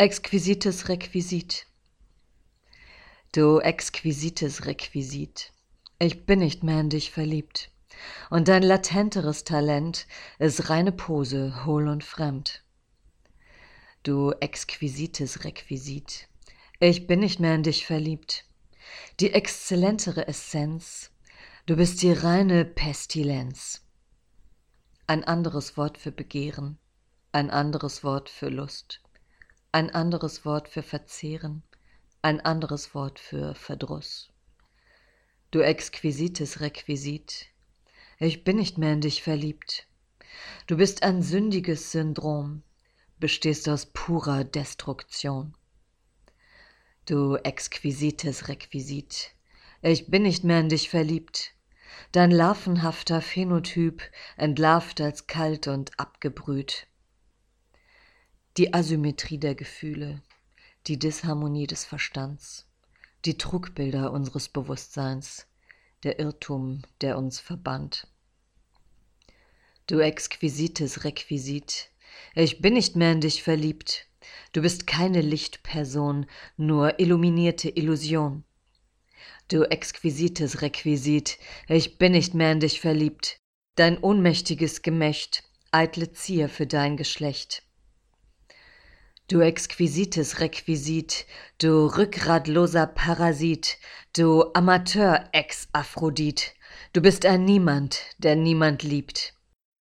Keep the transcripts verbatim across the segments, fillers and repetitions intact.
Exquisites Requisit. Du exquisites Requisit. Ich bin nicht mehr in dich verliebt. Und dein latenteres Talent ist reine Pose, hohl und fremd. Du exquisites Requisit. Ich bin nicht mehr in dich verliebt. Die exzellentere Essenz, du bist die reine Pestilenz. Ein anderes Wort für Begehren, ein anderes Wort für Lust, ein anderes Wort für Verzehren, ein anderes Wort für Verdruss. Du exquisites Requisit, ich bin nicht mehr in dich verliebt. Du bist ein sündiges Syndrom, bestehst aus purer Destruktion. Du exquisites Requisit, ich bin nicht mehr in dich verliebt. Dein larvenhafter Phänotyp entlarvt als kalt und abgebrüht. Die Asymmetrie der Gefühle, die Disharmonie des Verstands, die Trugbilder unseres Bewusstseins, der Irrtum, der uns verbannt. Du exquisites Requisit, ich bin nicht mehr in dich verliebt. Du bist keine Lichtperson, nur illuminierte Illusion. Du exquisites Requisit, ich bin nicht mehr in dich verliebt. Dein ohnmächtiges Gemächt, eitle Zier für dein Geschlecht. Du exquisites Requisit, du rückgratloser Parasit, du Amateur-Ex-Aphrodit, du bist ein Niemand, der niemand liebt.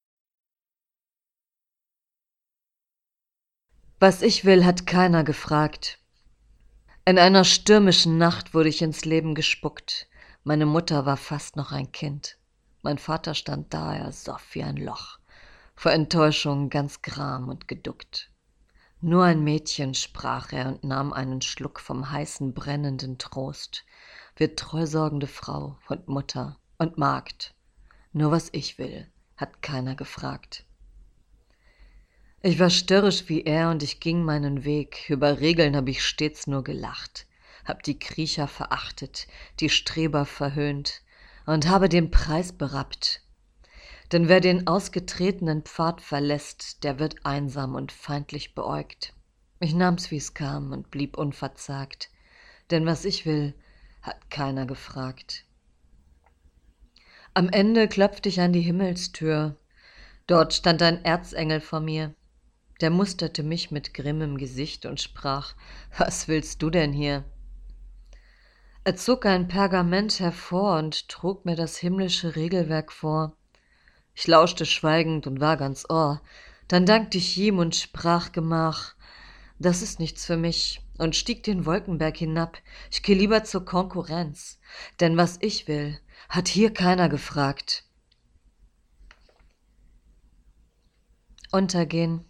Was ich will, hat keiner gefragt. In einer stürmischen Nacht wurde ich ins Leben gespuckt. Meine Mutter war fast noch ein Kind. Mein Vater stand da, er soff wie ein Loch, vor Enttäuschung ganz gram und geduckt. Nur ein Mädchen, sprach er und nahm einen Schluck vom heißen, brennenden Trost, wird treusorgende Frau und Mutter und Magd. Nur was ich will, hat keiner gefragt. Ich war störrisch wie er und ich ging meinen Weg. Über Regeln hab ich stets nur gelacht, hab die Kriecher verachtet, die Streber verhöhnt und habe den Preis berappt. Denn wer den ausgetretenen Pfad verlässt, der wird einsam und feindlich beäugt. Ich nahm's, wie's kam und blieb unverzagt, denn was ich will, hat keiner gefragt. Am Ende klopfte ich an die Himmelstür. Dort stand ein Erzengel vor mir. Der musterte mich mit grimmem Gesicht und sprach: Was willst du denn hier? Er zog ein Pergament hervor und trug mir das himmlische Regelwerk vor. Ich lauschte schweigend und war ganz Ohr. Dann dankte ich ihm und sprach gemach: Das ist nichts für mich, und stieg den Wolkenberg hinab. Ich geh lieber zur Konkurrenz, denn was ich will, hat hier keiner gefragt. Untergehen.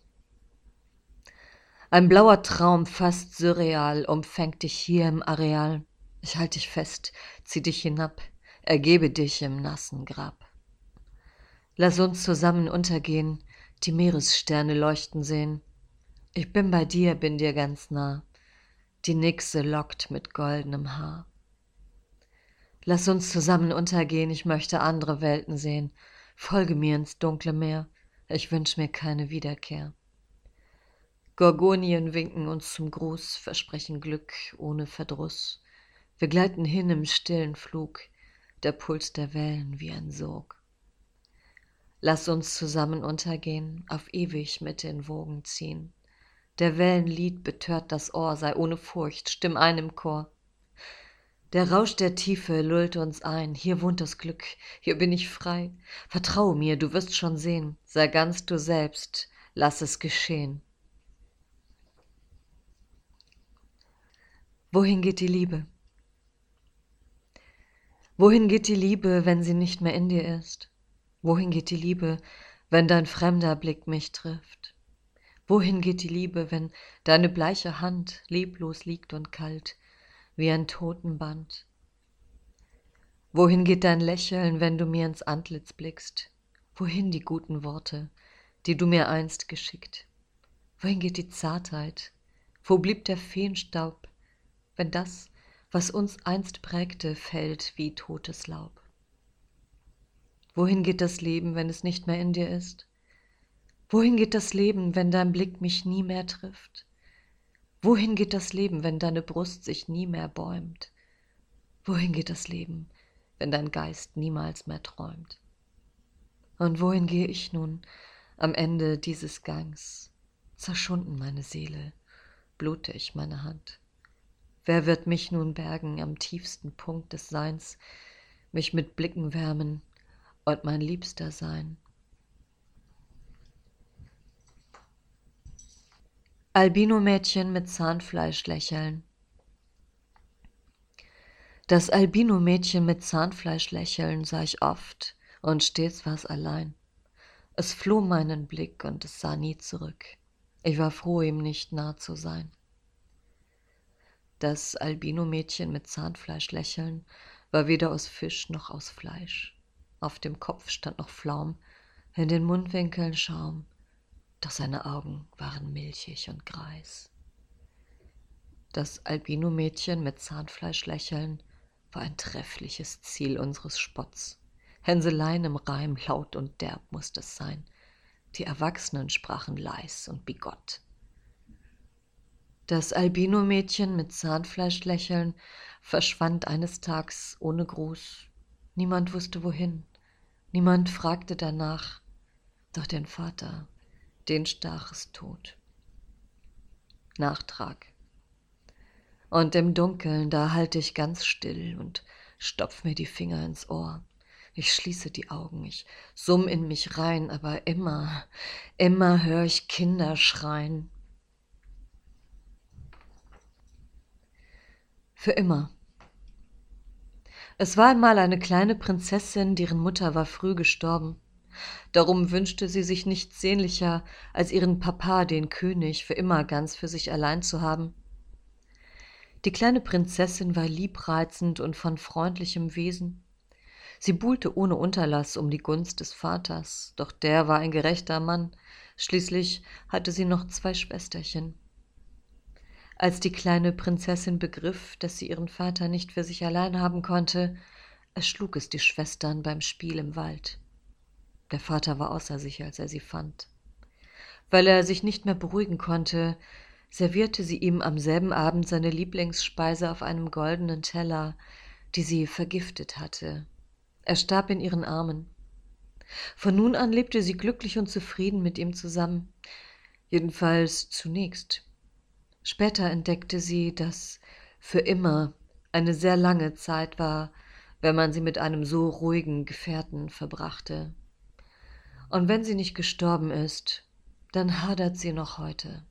Ein blauer Traum, fast surreal, umfängt dich hier im Areal. Ich halt dich fest, zieh dich hinab, ergebe dich im nassen Grab. Lass uns zusammen untergehen, die Meeressterne leuchten sehen. Ich bin bei dir, bin dir ganz nah, die Nixe lockt mit goldenem Haar. Lass uns zusammen untergehen, ich möchte andere Welten sehen. Folge mir ins dunkle Meer, ich wünsch mir keine Wiederkehr. Gorgonien winken uns zum Gruß, versprechen Glück ohne Verdruss. Wir gleiten hin im stillen Flug, der Puls der Wellen wie ein Sog. Lass uns zusammen untergehen, auf ewig mit den Wogen ziehen. Der Wellenlied betört das Ohr, sei ohne Furcht, stimm ein im Chor. Der Rausch der Tiefe lullt uns ein, hier wohnt das Glück, hier bin ich frei. Vertraue mir, du wirst schon sehen, sei ganz du selbst, lass es geschehen. Wohin geht die Liebe? Wohin geht die Liebe, wenn sie nicht mehr in dir ist? Wohin geht die Liebe, wenn dein fremder Blick mich trifft? Wohin geht die Liebe, wenn deine bleiche Hand leblos liegt und kalt, wie ein Totenband? Wohin geht dein Lächeln, wenn du mir ins Antlitz blickst? Wohin die guten Worte, die du mir einst geschickt? Wohin geht die Zartheit? Wo blieb der Feenstaub, wenn das, was uns einst prägte, fällt wie totes Laub? Wohin geht das Leben, wenn es nicht mehr in dir ist? Wohin geht das Leben, wenn dein Blick mich nie mehr trifft? Wohin geht das Leben, wenn deine Brust sich nie mehr bäumt? Wohin geht das Leben, wenn dein Geist niemals mehr träumt? Und wohin gehe ich nun am Ende dieses Gangs? Zerschunden meine Seele, blutig meine Hand. Wer wird mich nun bergen am tiefsten Punkt des Seins, mich mit Blicken wärmen und mein Liebster sein? Albino-Mädchen mit Zahnfleisch lächeln. Das Albino-Mädchen mit Zahnfleisch lächeln sah ich oft, und stets war's allein. Es floh meinen Blick und es sah nie zurück. Ich war froh, ihm nicht nah zu sein. Das Albino-Mädchen mit Zahnfleisch lächeln war weder aus Fisch noch aus Fleisch. Auf dem Kopf stand noch Flaum, in den Mundwinkeln Schaum, doch seine Augen waren milchig und greis. Das Albino-Mädchen mit Zahnfleisch lächeln war ein treffliches Ziel unseres Spotts. Hänseleien im Reim, laut und derb mußte es sein. Die Erwachsenen sprachen leis und bigott. Das Albino-Mädchen mit Zahnfleisch lächeln verschwand eines Tags ohne Gruß. Niemand wusste wohin, niemand fragte danach, doch den Vater, den stach es tot. Nachtrag. Und im Dunkeln, da halte ich ganz still und stopf mir die Finger ins Ohr. Ich schließe die Augen, ich summ in mich rein, aber immer, immer hör ich Kinder schreien. Für immer. Es war einmal eine kleine Prinzessin, deren Mutter war früh gestorben. Darum wünschte sie sich nichts sehnlicher, als ihren Papa, den König, für immer ganz für sich allein zu haben. Die kleine Prinzessin war liebreizend und von freundlichem Wesen. Sie buhlte ohne Unterlass um die Gunst des Vaters, doch der war ein gerechter Mann. Schließlich hatte sie noch zwei Schwesterchen. Als die kleine Prinzessin begriff, dass sie ihren Vater nicht für sich allein haben konnte, erschlug es die Schwestern beim Spiel im Wald. Der Vater war außer sich, als er sie fand. Weil er sich nicht mehr beruhigen konnte, servierte sie ihm am selben Abend seine Lieblingsspeise auf einem goldenen Teller, die sie vergiftet hatte. Er starb in ihren Armen. Von nun an lebte sie glücklich und zufrieden mit ihm zusammen, jedenfalls zunächst. Später entdeckte sie, dass für immer eine sehr lange Zeit war, wenn man sie mit einem so ruhigen Gefährten verbrachte. Und wenn sie nicht gestorben ist, dann hadert sie noch heute.